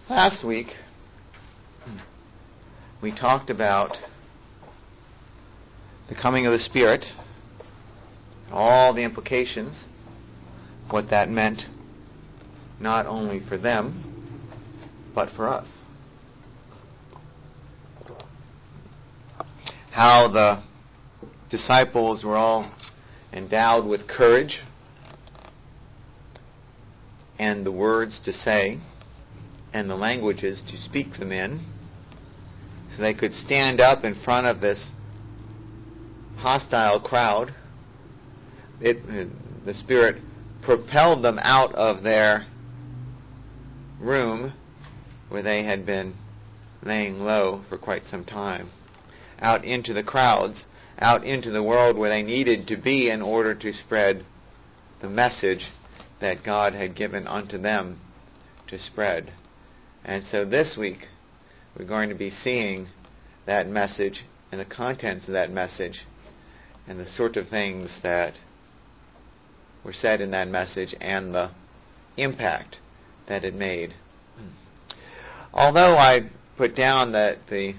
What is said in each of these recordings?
Last week, we talked about the coming of the Spirit, and all the implications, what that meant, not only for them, but for us. How the disciples were all endowed with courage and the words to say and the languages to speak them in, so they could stand up in front of this hostile crowd. The Spirit propelled them out of their room where they had been laying low for quite some time, out into the crowds, out into the world where they needed to be in order to spread the message that God had given unto them to spread. And so this week, we're going to be seeing that message and the contents of that message and the sort of things that were said in that message and the impact that it made. Although I put down that the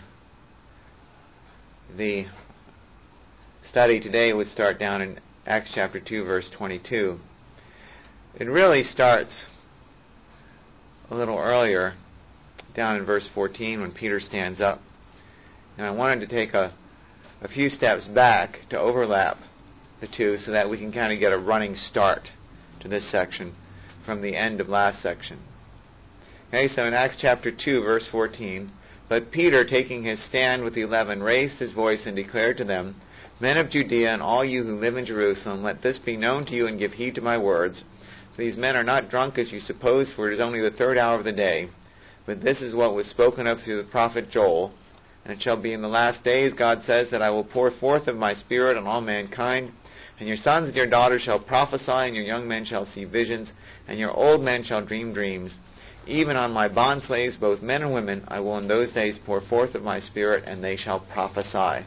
study today would start down in Acts chapter 2, verse 22, it really starts a little earlier, down in verse 14, when Peter stands up. And I wanted to take a few steps back to overlap the two so that we can kind of get a running start to this section from the end of last section. Okay, so in Acts chapter 2, verse 14, "But Peter, taking his stand with the 11, raised his voice and declared to them, 'Men of Judea and all you who live in Jerusalem, let this be known to you and give heed to my words. For these men are not drunk as you suppose, for it is only the third hour of the day. But this is what was spoken of through the prophet Joel. And it shall be in the last days, God says, that I will pour forth of my Spirit on all mankind. And your sons and your daughters shall prophesy, and your young men shall see visions, and your old men shall dream dreams. Even on my bondslaves, both men and women, I will in those days pour forth of my Spirit, and they shall prophesy.'"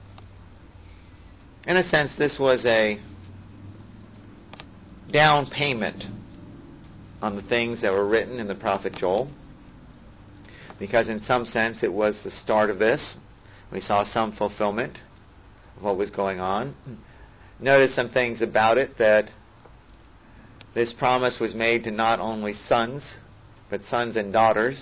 In a sense, this was a down payment on the things that were written in the prophet Joel, because in some sense it was the start of this. We saw some fulfillment of what was going on. Notice some things about it, that this promise was made to not only sons, but sons and daughters,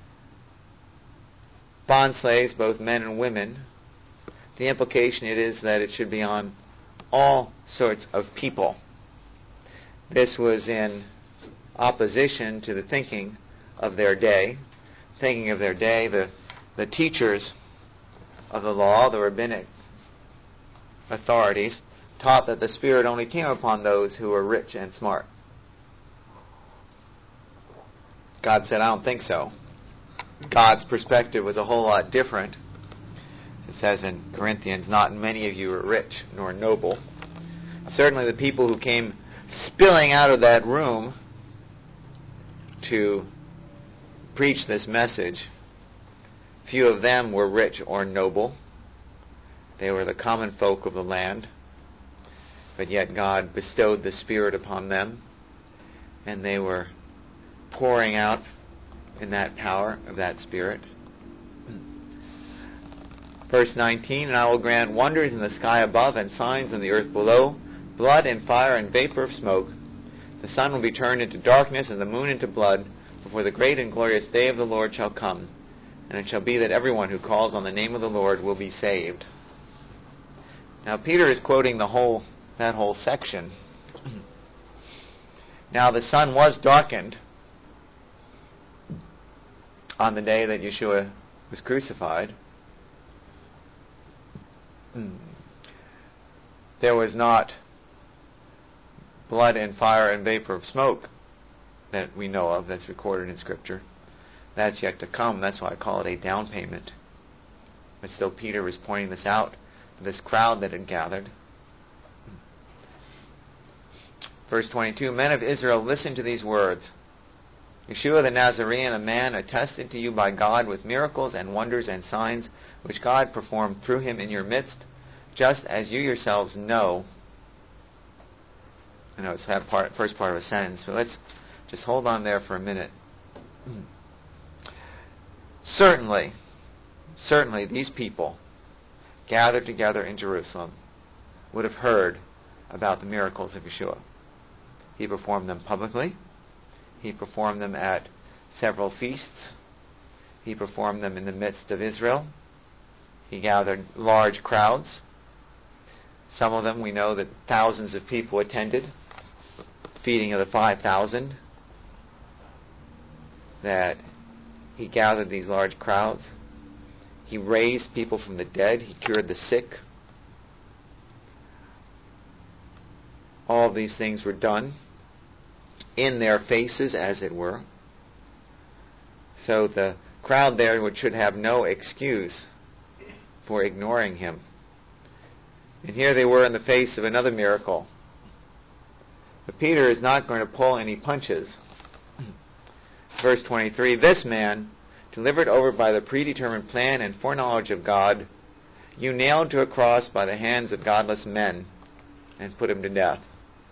bondslaves, both men and women. The implication it is that it should be on all sorts of people. This was in opposition to the thinking of their day. Thinking of their day, the teachers of the law, the rabbinic authorities, taught that the Spirit only came upon those who were rich and smart. God said, "I don't think so." God's perspective was a whole lot different. It says in Corinthians, "Not many of you are rich nor noble." Certainly the people who came spilling out of that room to preach this message, few of them were rich or noble. They were the common folk of the land. But yet God bestowed the Spirit upon them, and they were pouring out in that power of that Spirit. Verse 19, "And I will grant wonders in the sky above and signs in the earth below, blood and fire and vapor of smoke. The sun will be turned into darkness and the moon into blood, before the great and glorious day of the Lord shall come. And it shall be that everyone who calls on the name of the Lord will be saved." Now Peter is quoting that whole section. Now the sun was darkened on the day that Yeshua was crucified. There was not blood and fire and vapor of smoke that we know of, that's recorded in Scripture. That's yet to come. That's why I call it a down payment. But still Peter was pointing this out to this crowd that had gathered. Verse 22, "Men of Israel, listen to these words. Yeshua the Nazarene, a man attested to you by God with miracles and wonders and signs, which God performed through him in your midst, just as you yourselves know." I know it's that first part of a sentence, but let's just hold on there for a minute. Certainly these people gathered together in Jerusalem would have heard about the miracles of Yeshua. He performed them publicly. He performed them at several feasts. He performed them in the midst of Israel. He gathered large crowds. Some of them we know that thousands of people attended. Feeding of the 5,000. That he gathered these large crowds. He raised people from the dead. He cured the sick. All of these things were done in their faces, as it were. So the crowd there should have no excuse for ignoring him. And here they were in the face of another miracle. But Peter is not going to pull any punches. Verse 23, this man, delivered over by the predetermined plan and foreknowledge of God, you nailed to a cross by the hands of godless men and put him to death.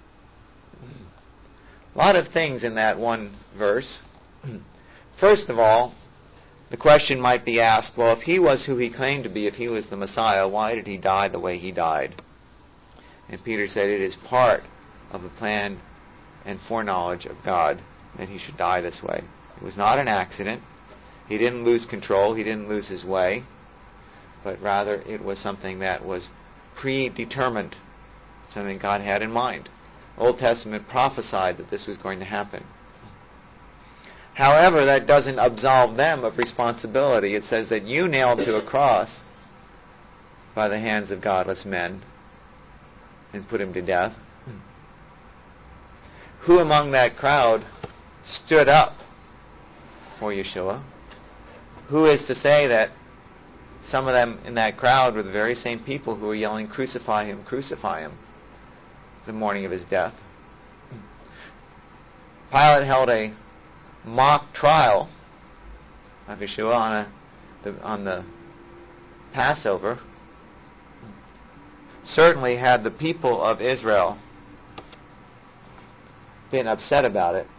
A lot of things in that one verse. First of all, the question might be asked, well, if he was who he claimed to be, if he was the Messiah, why did he die the way he died? And Peter said it is part of the plan and foreknowledge of God that he should die this way. It was not an accident. He didn't lose control. He didn't lose his way. But rather it was something that was predetermined, something God had in mind. Old Testament prophesied that this was going to happen. However, that doesn't absolve them of responsibility. It says that you nailed to a cross by the hands of godless men and put him to death. Who among that crowd stood up for Yeshua? Who is to say that some of them in that crowd were the very same people who were yelling, crucify him, the morning of his death? Pilate held a mock trial of Yeshua on the Passover. Certainly, had the people of Israel been upset about it,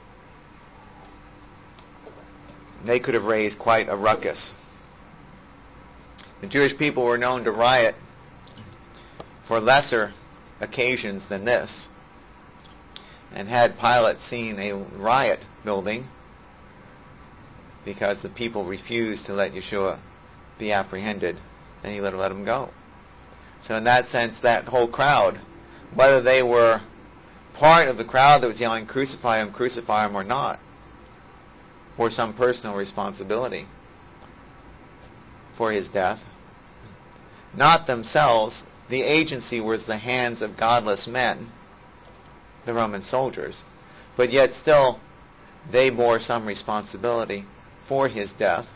they could have raised quite a ruckus. The Jewish people were known to riot for lesser occasions than this. And had Pilate seen a riot building because the people refused to let Yeshua be apprehended, then he let him go. So in that sense, that whole crowd, whether they were part of the crowd that was yelling, crucify him or not, bore some personal responsibility for his death. Not themselves. The agency was the hands of godless men, the Roman soldiers. But yet still, they bore some responsibility for his death.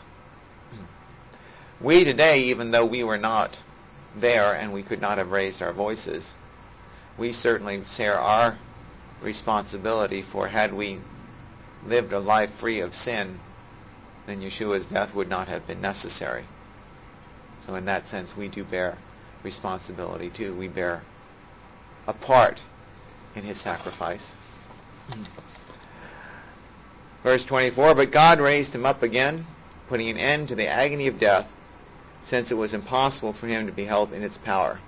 We today, even though we were not there and we could not have raised our voices, we certainly share our responsibility for, had we lived a life free of sin, then Yeshua's death would not have been necessary. So in that sense, we do bear responsibility too. We bear a part in his sacrifice. Verse 24, but God raised him up again, putting an end to the agony of death, since it was impossible for him to be held in its power.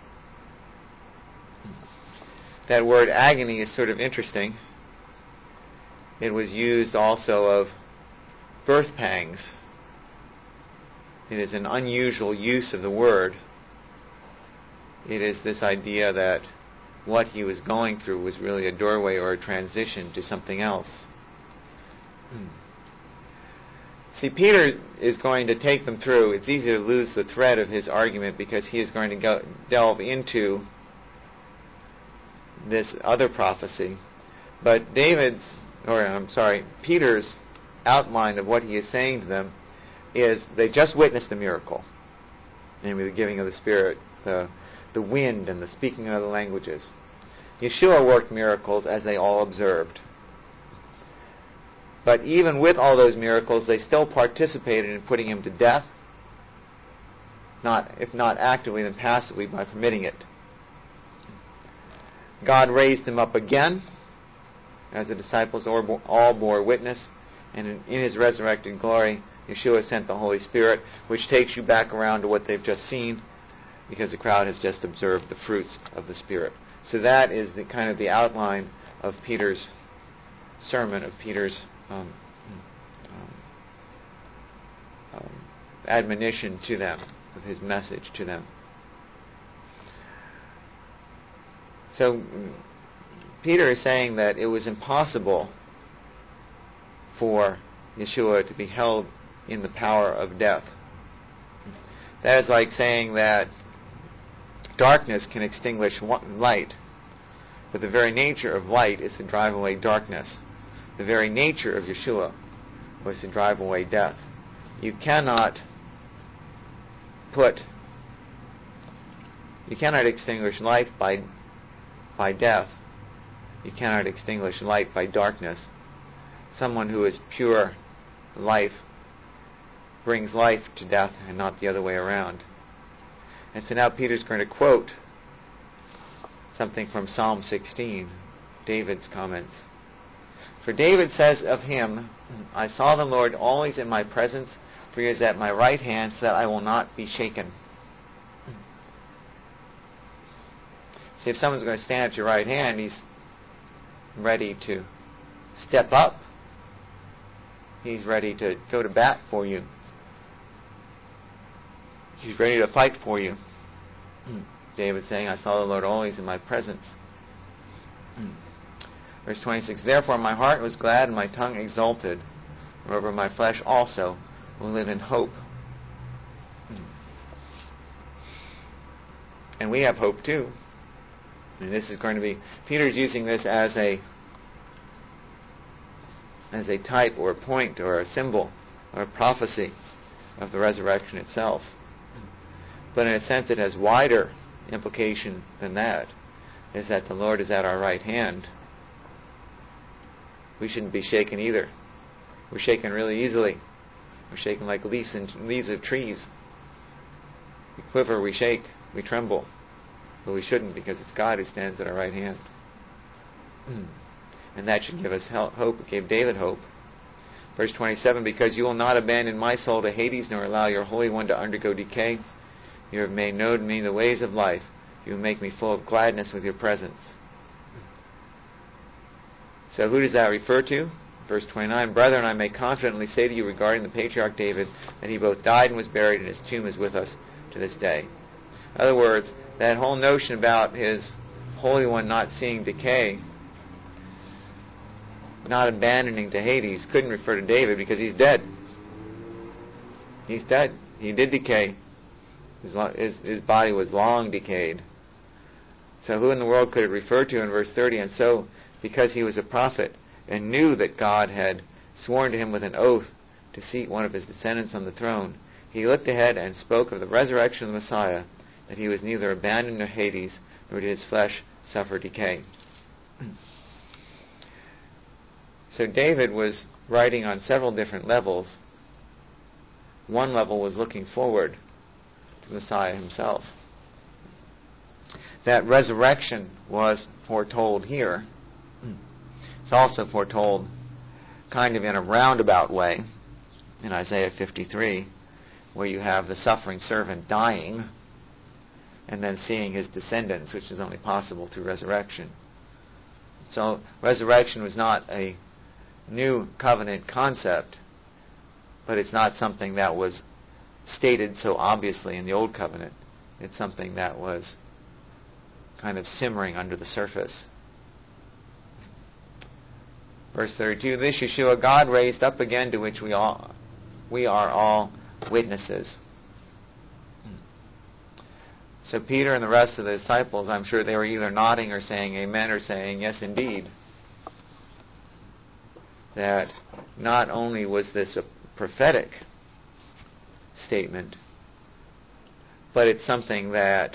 That word agony is sort of interesting. It was used also of birth pangs. It is an unusual use of the word. It is this idea that what he was going through was really a doorway or a transition to something else. See, Peter is going to take them through. It's easy to lose the thread of his argument because he is going to delve into this other prophecy. But Peter's outline of what he is saying to them is they just witnessed a miracle, namely the giving of the Spirit, the wind and the speaking of other languages. Yeshua worked miracles as they all observed. But even with all those miracles, they still participated in putting him to death, if not actively, then passively by permitting it. God raised him up again, as the disciples all bore witness, and in his resurrected glory, Yeshua sent the Holy Spirit, which takes you back around to what they've just seen, because the crowd has just observed the fruits of the Spirit. So that is the kind of the outline of Peter's sermon, of Peter's admonition to them, of his message to them. So Peter is saying that it was impossible for Yeshua to be held in the power of death. That is like saying that darkness can extinguish light, but the very nature of light is to drive away darkness. The very nature of Yeshua was to drive away death. You cannot extinguish life by death. You cannot extinguish light by darkness. Someone who is pure life brings life to death and not the other way around. And so now Peter's going to quote something from Psalm 16, David's comments. For David says of him, I saw the Lord always in my presence, for he is at my right hand, so that I will not be shaken. See, if someone's going to stand at your right hand, he's ready to step up. He's ready to go to bat for you. He's ready to fight for you. David saying, I saw the Lord always in my presence. Verse 26, therefore my heart was glad and my tongue exulted. Moreover, my flesh also will live in hope. And we have hope too. And this is going to be, Peter's using this as a type or a point or a symbol or a prophecy of the resurrection itself. But in a sense it has wider implication than that, is that the Lord is at our right hand. We shouldn't be shaken either. We're shaken really easily. We're shaken like leaves of trees. We quiver, we shake, we tremble. But we shouldn't, because it's God who stands at our right hand. And that should give us hope. It gave David hope. Verse 27, because you will not abandon my soul to Hades, nor allow your Holy One to undergo decay. You have made known to me the ways of life. You make me full of gladness with your presence. So who does that refer to? Verse 29, brethren, I may confidently say to you regarding the patriarch David, that he both died and was buried, and his tomb is with us to this day. In other words, that whole notion about his Holy One not seeing decay, not abandoning to Hades, couldn't refer to David because he's dead. He's dead. He did decay. His body was long decayed. So who in the world could it refer to in verse 30? And so, because he was a prophet and knew that God had sworn to him with an oath to seat one of his descendants on the throne, he looked ahead and spoke of the resurrection of the Messiah, that he was neither abandoned to Hades, nor did his flesh suffer decay. So David was writing on several different levels. One level was looking forward to the Messiah himself. That resurrection was foretold here. It's also foretold kind of in a roundabout way in Isaiah 53, where you have the suffering servant dying and then seeing his descendants, which is only possible through resurrection. So resurrection was not a new covenant concept, but it's not something that was stated so obviously in the old covenant. It's something that was kind of simmering under the surface. Verse 32, this Yeshua God raised up again, to which we are all witnesses. So Peter and the rest of the disciples, I'm sure they were either nodding or saying amen or saying yes indeed. That not only was this a prophetic statement, but it's something that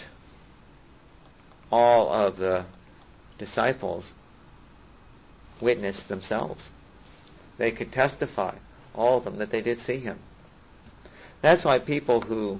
all of the disciples witnessed themselves. They could testify, all of them, that they did see him. That's why people who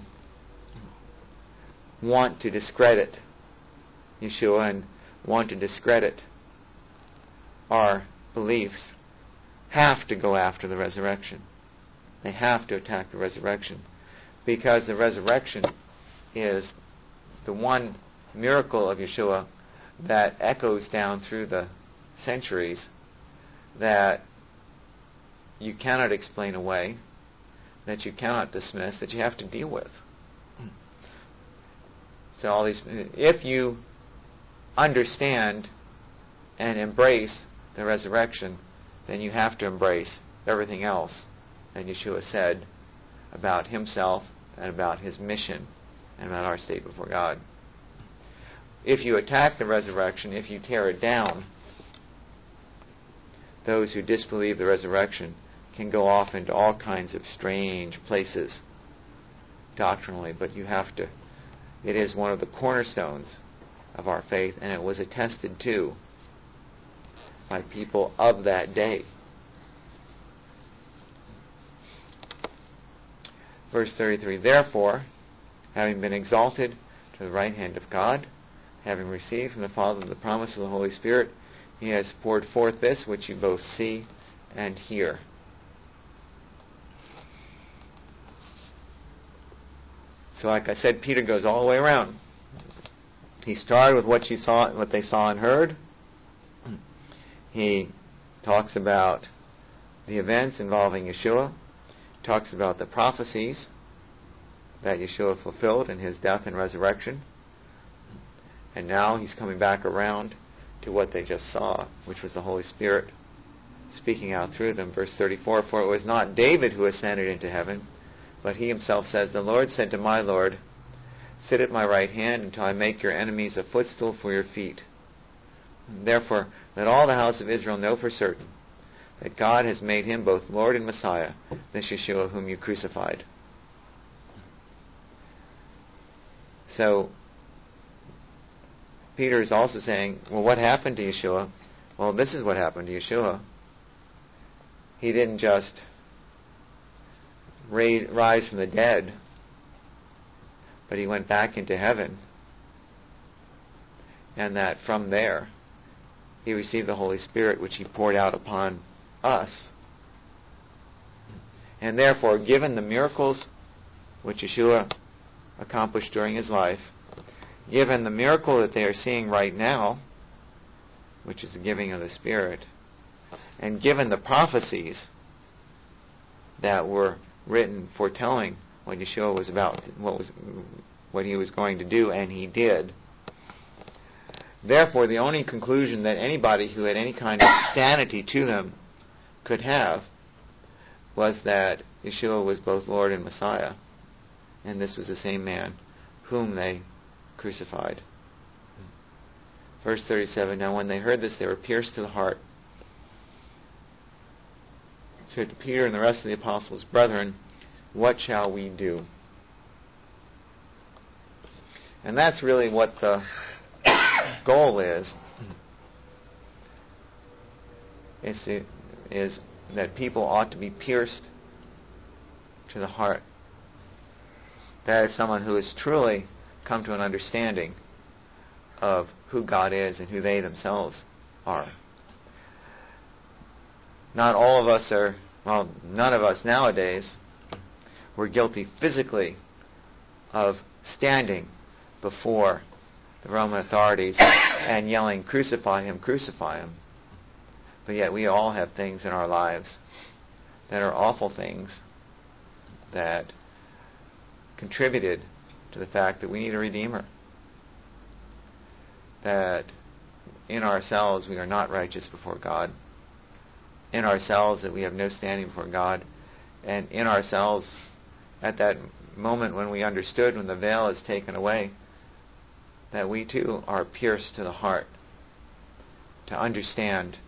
want to discredit Yeshua and want to discredit our beliefs have to go after the resurrection. They have to attack the resurrection, because the resurrection is the one miracle of Yeshua that echoes down through the centuries, that you cannot explain away, that you cannot dismiss, that you have to deal with. So all these, if you understand and embrace the resurrection, then you have to embrace everything else that Yeshua said about himself and about his mission and about our state before God. If you attack the resurrection, if you tear it down, those who disbelieve the resurrection can go off into all kinds of strange places doctrinally, but you have to. It is one of the cornerstones of our faith, and it was attested to by people of that day. Verse 33, therefore, having been exalted to the right hand of God, having received from the Father the promise of the Holy Spirit, he has poured forth this which you both see and hear. So like I said, Peter goes all the way around. He started with what they saw and heard. He talks about the events involving Yeshua, talks about the prophecies that Yeshua fulfilled in his death and resurrection. And now he's coming back around to what they just saw, which was the Holy Spirit speaking out through them. Verse 34, for it was not David who ascended into heaven, but he himself says, the Lord said to my Lord, sit at my right hand until I make your enemies a footstool for your feet. Therefore, let all the house of Israel know for certain that God has made him both Lord and Messiah, this Yeshua whom you crucified. So, Peter is also saying, well, what happened to Yeshua? Well, this is what happened to Yeshua. He didn't just rise from the dead, but he went back into heaven, and that from there he received the Holy Spirit, which he poured out upon us. And therefore, given the miracles which Yeshua accomplished during his life, given the miracle that they are seeing right now, which is the giving of the Spirit, and given the prophecies that were written foretelling what Yeshua was about, what he was going to do, and he did. Therefore, the only conclusion that anybody who had any kind of sanity to them could have was that Yeshua was both Lord and Messiah, and this was the same man whom they crucified. Verse 37, now when they heard this, they were pierced to the heart. Said to Peter and the rest of the apostles, brethren, what shall we do? And that's really what the goal is that people ought to be pierced to the heart. That is someone who has truly come to an understanding of who God is and who they themselves are. Not all of us are, well, none of us nowadays were guilty physically of standing before the Roman authorities and yelling, crucify him, crucify him. But yet we all have things in our lives that are awful things that contributed to the fact that we need a Redeemer. That in ourselves we are not righteous before God. In ourselves that we have no standing before God. And in ourselves, at that moment when we understood, when the veil is taken away, that we too are pierced to the heart to understand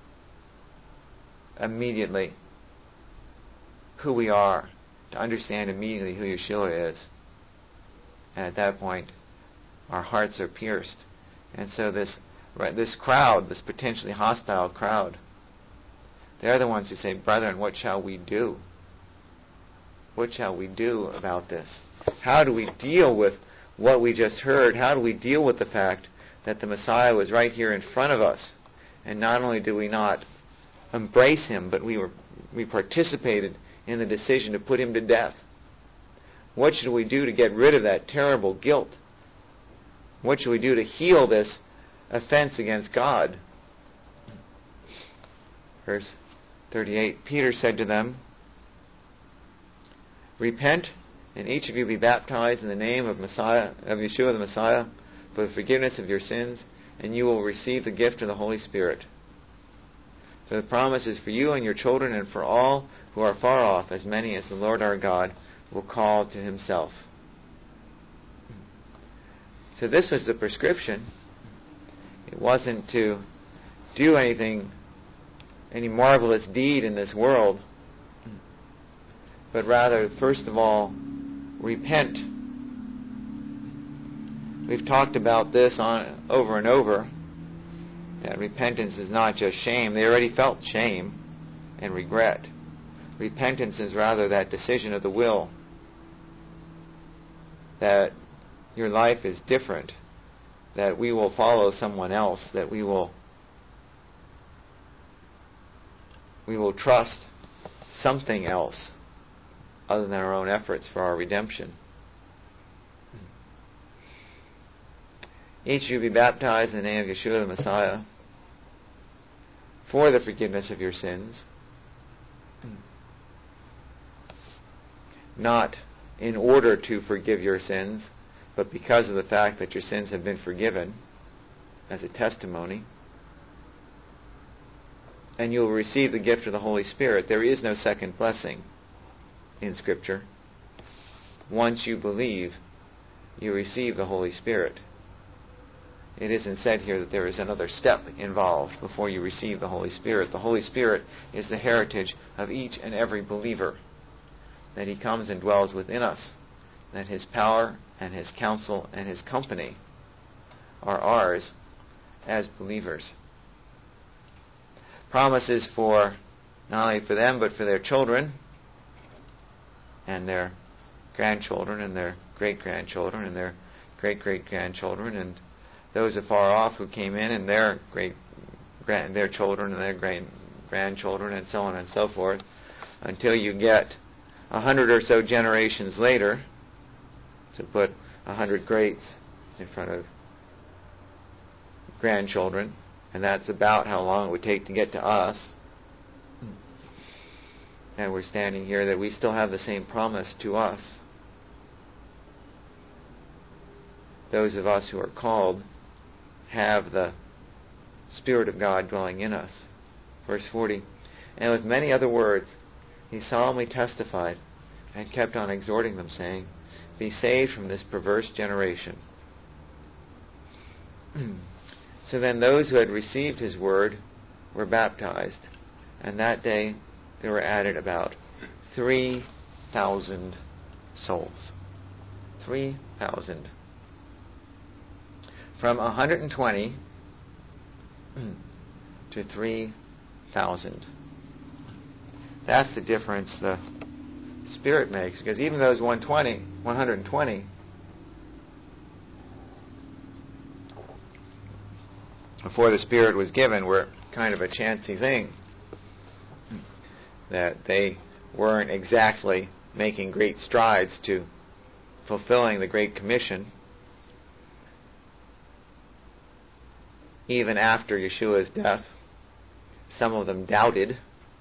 immediately who we are, to understand immediately who Yeshua is. And at that point, our hearts are pierced. And so this crowd, this potentially hostile crowd, they're the ones who say, brethren, what shall we do? What shall we do about this? How do we deal with what we just heard? How do we deal with the fact that the Messiah was right here in front of us? And not only did we not embrace him, but we participated in the decision to put him to death? What should we do to get rid of that terrible guilt? What should we do to heal this offense against God? Verse 38, Peter said to them, "Repent, and each of you be baptized in the name of Yeshua the Messiah, for the forgiveness of your sins, and you will receive the gift of the Holy Spirit. For the promise is for you and your children and for all who are far off, as many as the Lord our God will call to himself." So this was the prescription. It wasn't to do any marvelous deed in this world, but rather, first of all, repent. We've talked about this over and over, that repentance is not just shame. They already felt shame and regret. Repentance is rather that decision of the will, that your life is different, that we will follow someone else, that we will trust something else other than our own efforts for our redemption. Each of you be baptized in the name of Yeshua the Messiah for the forgiveness of your sins, not in order to forgive your sins, but because of the fact that your sins have been forgiven, as a testimony. And you will receive the gift of the Holy Spirit. There is no second blessing in Scripture. Once you believe, you receive the Holy Spirit. It isn't said here that there is another step involved before you receive the Holy Spirit. The Holy Spirit is the heritage of each and every believer, that he comes and dwells within us, that his power and his counsel and his company are ours as believers. Promises for not only for them but for their children and their grandchildren and their great-grandchildren and their great-great-grandchildren and those afar off who came in and their their children and their great-grandchildren and so on and so forth, until you get 100 or so generations later, to put 100 greats in front of grandchildren, and that's about how long it would take to get to us. And we're standing here that we still have the same promise to us. Those of us who are called have the Spirit of God dwelling in us. Verse 40, and with many other words he solemnly testified and kept on exhorting them, saying, be saved from this perverse generation. So then those who had received his word were baptized, and that day there were added about 3,000 souls. 3,000. From 120 to 3,000. That's the difference the Spirit makes, because even those 120, before the Spirit was given, were kind of a chancy thing. That they weren't exactly making great strides to fulfilling the Great Commission. Even after Yeshua's death, some of them doubted.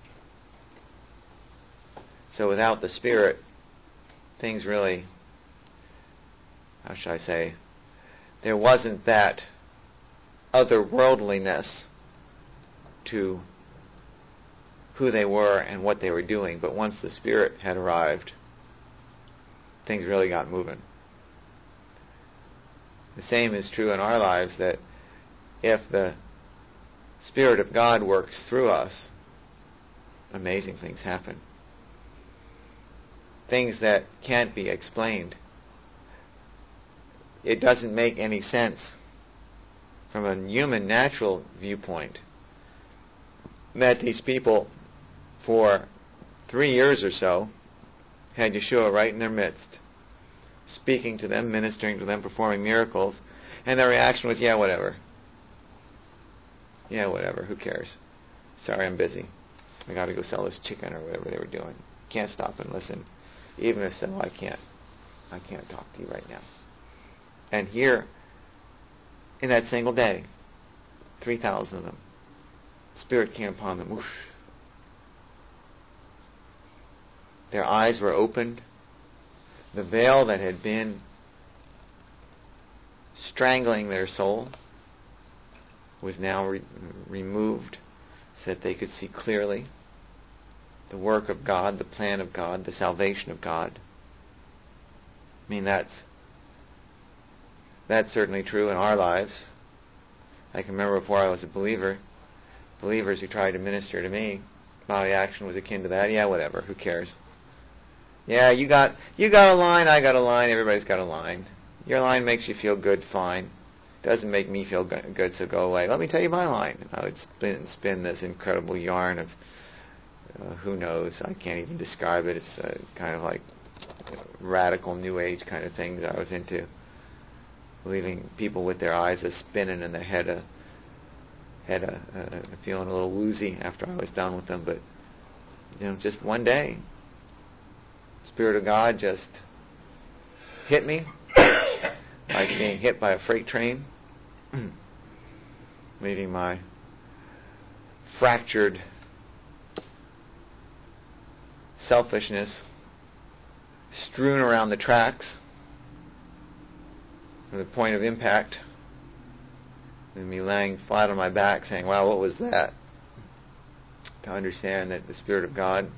So without the Spirit, things really, how should I say, there wasn't that otherworldliness to who they were and what they were doing. But once the Spirit had arrived, things really got moving. The same is true in our lives, that if the Spirit of God works through us, amazing things happen. Things that can't be explained. It doesn't make any sense from a human, natural viewpoint that these people, for 3 years or so, had Yeshua right in their midst, speaking to them, ministering to them, performing miracles, and their reaction was, yeah, whatever. Yeah, whatever, who cares? Sorry, I'm busy. I got to go sell this chicken or whatever they were doing. Can't stop and listen. Even if so, I can't talk to you right now. And here, in that single day, 3,000 of them, Spirit came upon them. Whoosh. Their eyes were opened. The veil that had been strangling their soul was now removed so that they could see clearly the work of God, the plan of God, the salvation of God. I mean, that's certainly true in our lives. I can remember before I was a believer, believers who tried to minister to me, my reaction was akin to that. Yeah, whatever, who cares? Yeah, you got a line, I got a line, everybody's got a line. Your line makes you feel good, fine. Doesn't make me feel good, so go away. Let me tell you my line. And I would spin this incredible yarn of who knows, I can't even describe it. It's kind of like radical New Age kind of things I was into. Leaving people with their eyes spinning and their head feeling a little woozy after I was done with them. But just one day, Spirit of God just hit me like being hit by a freight train, leaving my fractured selfishness strewn around the tracks from the point of impact, and me laying flat on my back saying, wow, what was that? To understand that the Spirit of God,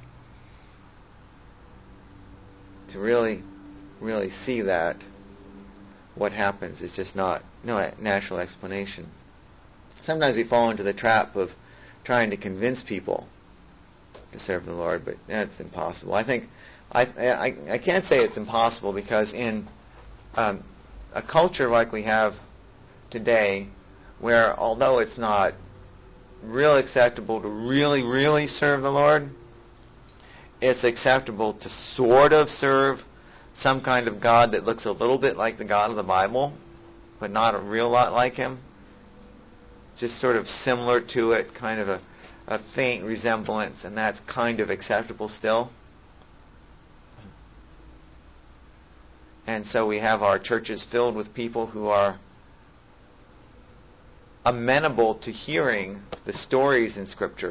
to really, really see that what happens is just no natural explanation. Sometimes we fall into the trap of trying to convince people to serve the Lord, but that's impossible. I think I can't say it's impossible because in a culture like we have today, where although it's not real acceptable to really, really serve the Lord, it's acceptable to sort of serve some kind of God that looks a little bit like the God of the Bible, but not a real lot like Him. Just sort of similar to it, kind of a faint resemblance, and that's kind of acceptable still. And so we have our churches filled with people who are amenable to hearing the stories in Scripture,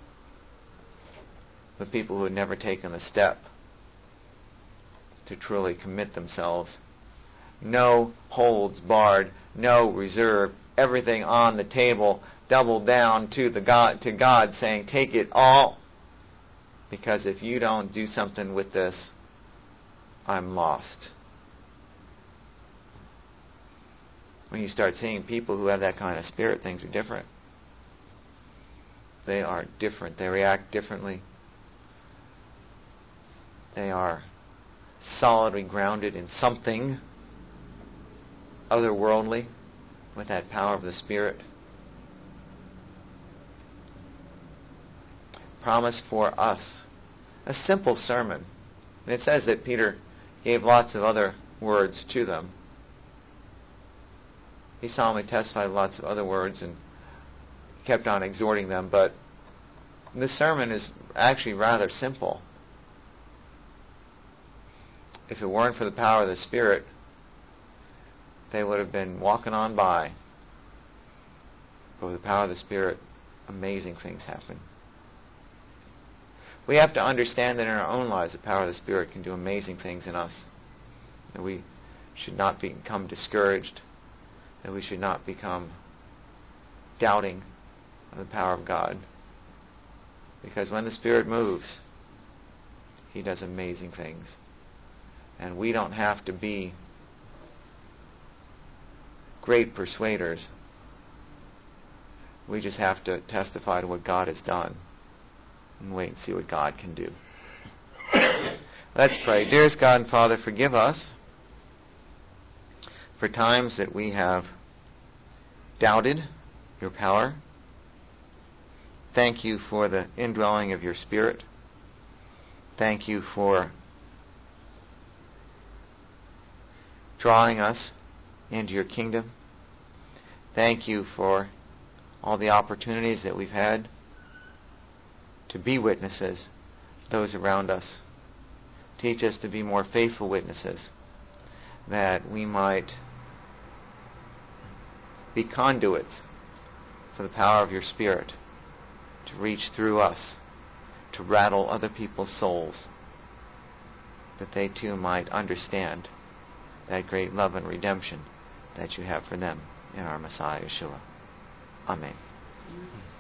but people who had never taken the step to truly commit themselves. No holds barred, no reserve, everything on the table, double down to God, saying, take it all, because if you don't do something with this, I'm lost. When you start seeing people who have that kind of spirit, things are different. They are different. They react differently. They are solidly grounded in something otherworldly with that power of the Spirit. Promise for us. A simple sermon. And it says that Peter gave lots of other words to them. He solemnly testified lots of other words and kept on exhorting them, but this sermon is actually rather simple. If it weren't for the power of the Spirit, they would have been walking on by. But with the power of the Spirit, amazing things happen. We have to understand that in our own lives, the power of the Spirit can do amazing things in us. That we should not become discouraged. That we should not become doubting of the power of God. Because when the Spirit moves, He does amazing things. And we don't have to be great persuaders. We just have to testify to what God has done and wait and see what God can do. Let's pray. Dearest God and Father, forgive us for times that we have doubted your power. Thank you for the indwelling of your Spirit. Thank you for drawing us into your kingdom. Thank you for all the opportunities that we've had to be witnesses, those around us. Teach us to be more faithful witnesses, that we might be conduits for the power of your Spirit to reach through us, to rattle other people's souls, that they too might understand that great love and redemption that you have for them in our Messiah Yeshua. Amen.